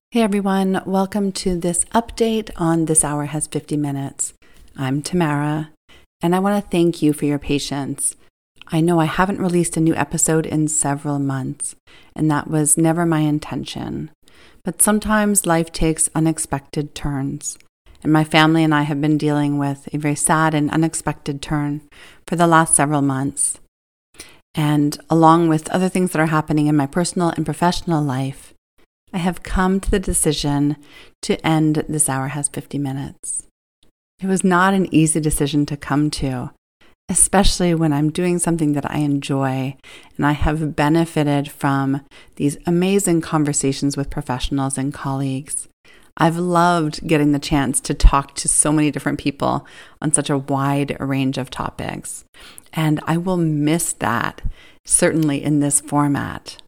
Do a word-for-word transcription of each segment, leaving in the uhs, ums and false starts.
Hey everyone, welcome to this update on This Hour Has fifty minutes. I'm Tamara, and I want to thank you for your patience. I know I haven't released a new episode in several months, and that was never my intention. But sometimes life takes unexpected turns, and my family and I have been dealing with a very sad and unexpected turn for the last several months. And along with other things that are happening in my personal and professional life, I have come to the decision to end This Hour Has fifty minutes. It was not an easy decision to come to, especially when I'm doing something that I enjoy and I have benefited from these amazing conversations with professionals and colleagues. I've loved getting the chance to talk to so many different people on such a wide range of topics, and I will miss that, certainly in this format.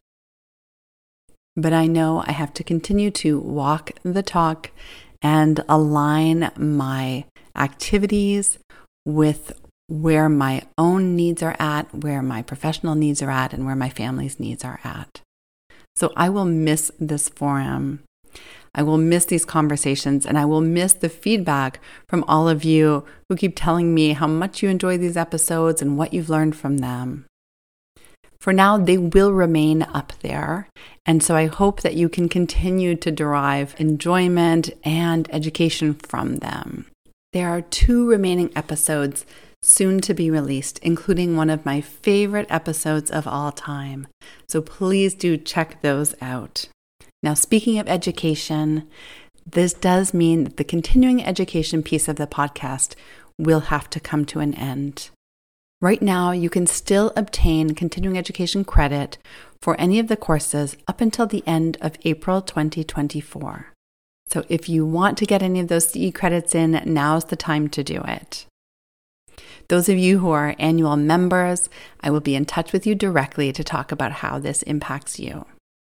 But I know I have to continue to walk the talk and align my activities with where my own needs are at, where my professional needs are at, and where my family's needs are at. So I will miss this forum. I will miss these conversations, and I will miss the feedback from all of you who keep telling me how much you enjoy these episodes and what you've learned from them. For now, they will remain up there, and so I hope that you can continue to derive enjoyment and education from them. There are two remaining episodes soon to be released, including one of my favorite episodes of all time, so please do check those out. Now, speaking of education, this does mean that the continuing education piece of the podcast will have to come to an end. Right now, you can still obtain continuing education credit for any of the courses up until the end of April twenty twenty-four. So if you want to get any of those C E credits in, now's the time to do it. Those of you who are annual members, I will be in touch with you directly to talk about how this impacts you.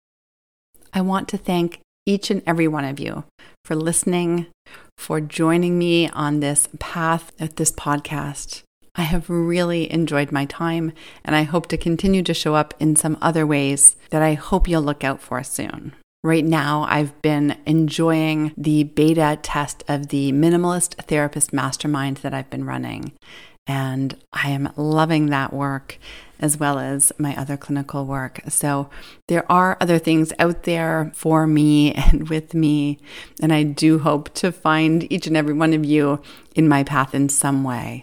I want to thank each and every one of you for listening, for joining me on this path of this podcast. I have really enjoyed my time, and I hope to continue to show up in some other ways that I hope you'll look out for soon. Right now, I've been enjoying the beta test of the Minimalist Therapist Mastermind that I've been running, and I am loving that work as well as my other clinical work. So there are other things out there for me and with me, and I do hope to find each and every one of you in my path in some way.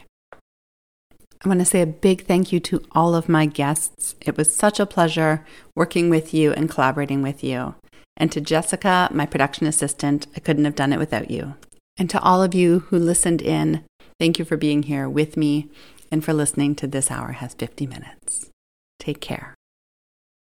I want to say a big thank you to all of my guests. It was such a pleasure working with you and collaborating with you. And to Jessica, my production assistant, I couldn't have done it without you. And to all of you who listened in, thank you for being here with me and for listening to This Hour Has fifty minutes. Take care.